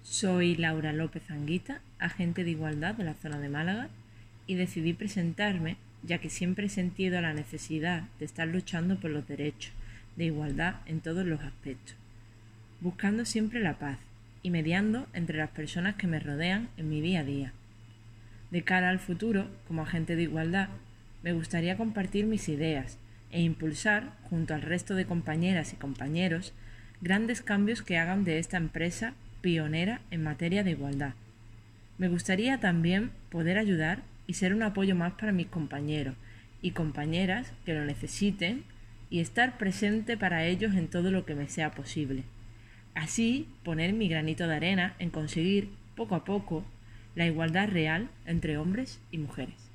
Soy Laura López Anguita, agente de igualdad de la zona de Málaga, y decidí presentarme ya que siempre he sentido la necesidad de estar luchando por los derechos de igualdad en todos los aspectos, buscando siempre la paz y mediando entre las personas que me rodean en mi día a día. De cara al futuro, como agente de igualdad, me gustaría compartir mis ideas e impulsar, junto al resto de compañeras y compañeros, grandes cambios que hagan de esta empresa pionera en materia de igualdad. Me gustaría también poder ayudar y ser un apoyo más para mis compañeros y compañeras que lo necesiten y estar presente para ellos en todo lo que me sea posible. Así, poner mi granito de arena en conseguir, poco a poco, la igualdad real entre hombres y mujeres.